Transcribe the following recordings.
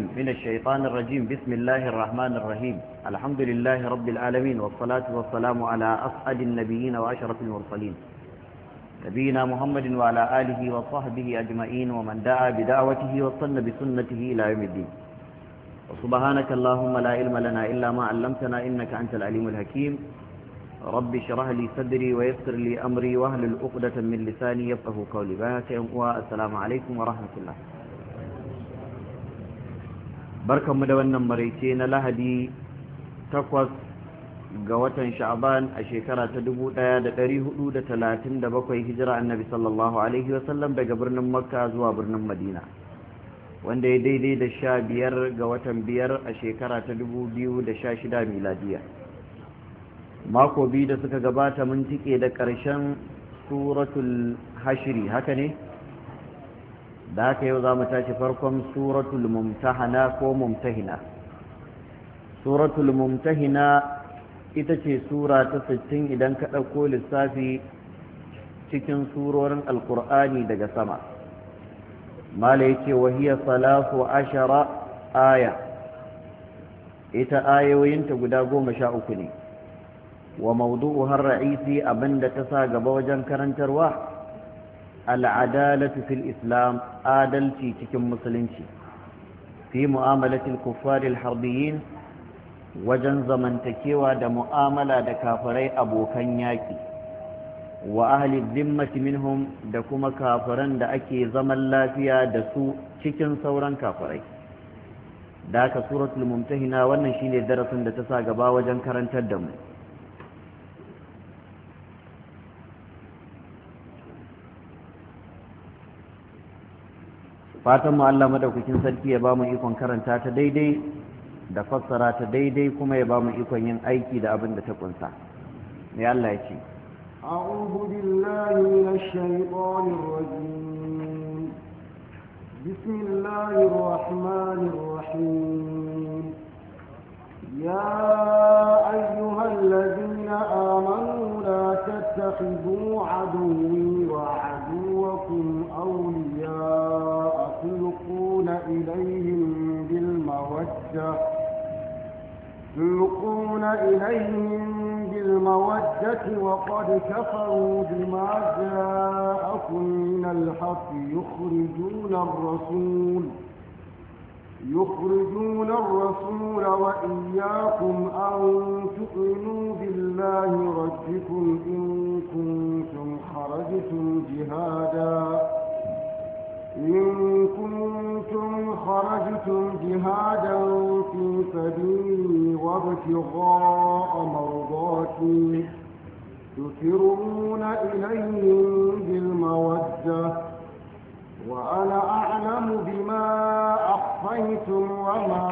العليم من الشيطان الرجيم بسم الله الرحمن الرحيم الحمد لله رب العالمين والصلاة والسلام على أسعد النبيين وأشرف المرسلين نبينا محمد وعلى آله وصحبه أجمعين ومن دعا بدعوته وصن بسنته إلى يوم الدين وسبحانك اللهم لا علم لنا إلا ما علمتنا إنك أنت العليم الحكيم رب اشرح لي صدري ويسر لي أمري واحلل عقدة من لساني يفقهوا قولي والسلام عليكم ورحمة الله. barkanmu da wannan maraice na lahadi 8 ga watan sha'ban a shekara ta 1437 hijira annabi sallallahu alaihi wasallam daga birnin makka zuwa birnin madina wanda ya daidai da 15 ga watan 5 a shekara ta 2016 miladiya. mako biyu da suka gabata mun tike da ƙarshen suratul hashri haka ne da haka yau za mu tashi farkon suratul mumtahana ko mumtahina. Suratul mumtahina ita ce sura ta 60 idan ka ɗauko lissafi cikin surorin alkur'ani daga sama. mala yake wahiya salasu ashara aya, ita ayoyinta guda 13 ne. wa mawdu'uha ar-ra'isi abinda ta sa gaba wajen karantarwa al'adalatu fil islam, adalci cikin musulunci, fi mu'amalatil kuffaril harbiyin, wajen zamantakewa da mu'amala da kafirai abokan yaƙi, wa ahli zimmati minhum, da kuma kafiran da ake zaman lafiya da su cikin sauran kafirai. da haka suratul mumtahina wannan shine darasin da ta sa gaba wajen karantar da mu. fatan mu Allah madaukakin sarki ya bamu ikon karanta ta daidai da fassara ta daidai kuma ya bamu ikon yin aiki da abin da ta kunsa. ne Allah ya ce a'udhu billahi minash shaitanir rajim bismillahir rahmanir rahim ya ayyuhalladhina amanu la tattakhidhu aduwwi wa aduwwakum awliya تلقون إليهم بالمودة وقد كفروا بما جاءكم من الحق يخرجون الرسول وإياكم أن تؤمنوا بالله ربكم إن كنتم خرجتم جهادا في سبيلي وابتغاء مرضاتي تسرون إليهم بالمودة وأنا أعلم بما أخفيتم وما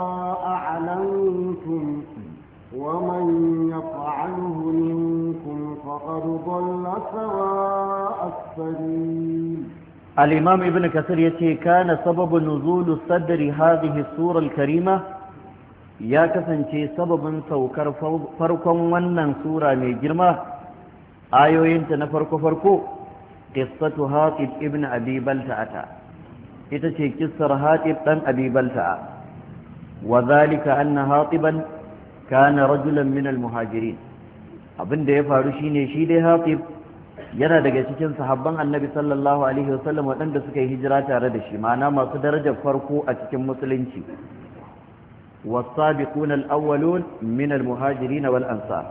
أعلنتم ومن يفعله منكم فقد ضل سواء السبيل. الإمام ابن كثير يتي كان سبب نزول صدر هذه السورة الكريمة يا كسنتي سبب سوكر فرقا ونن سورة من جرمة آيوين فرقو قصة هاتب ابن أبي بلتعة يتي قصة هاتب ابن أبي بلتعة وذلك أن هاتبا كان رجلا من المهاجرين abin da ya faru shine shi dai Hatib yana daga cikin sahabban annabi sallallahu alaihi wasallam waɗanda suka yi hijira tare da shi, ma'ana masu darajar farko a cikin musulunci. was-sabiquna al-awwalun min al-muhajirin wal-ansar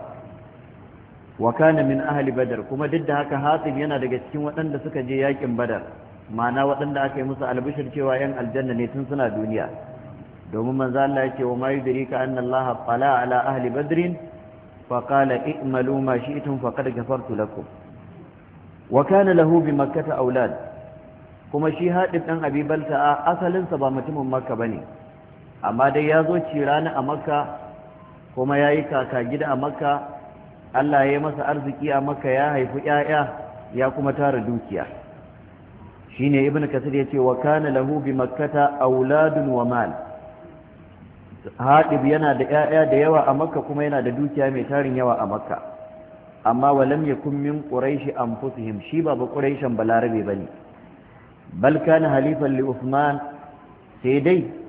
wa kana min ahli badr, kuma duk da haka Hatib yana daga cikin waɗanda suka je yakin badar, ma'ana waɗanda aka yi musu albishir cewa yan aljanna ne tun suna duniya, domin manzo Allah ya ce wa ma yudrika anna Allah tala ala ahli badrin fa qala i'malu ma shi'tum faqad ghafartu lakum. wa kana lahu bi makkah aulad, kuma shi Hatib dan Abi Balta'a asalinsa ba mutumin Makka bane, amma dai ya zo cirani a Makka kuma yayi kaka gida a Makka. Allah ya yi masa arziki a Makka, ya haifi 'ya'ya ya kuma tara dukiya. shine ibnu kasir yace wa kana lahu bi makkah auladun wa mal. Hatib yana da 'ya'ya da yawa a Makka kuma yana da dukiya mai tarin yawa a Makka, amma walam yakun min quraish anfusihim, shi ba quraishan balarabe bane, bal kana halifan li Uthman, sai dai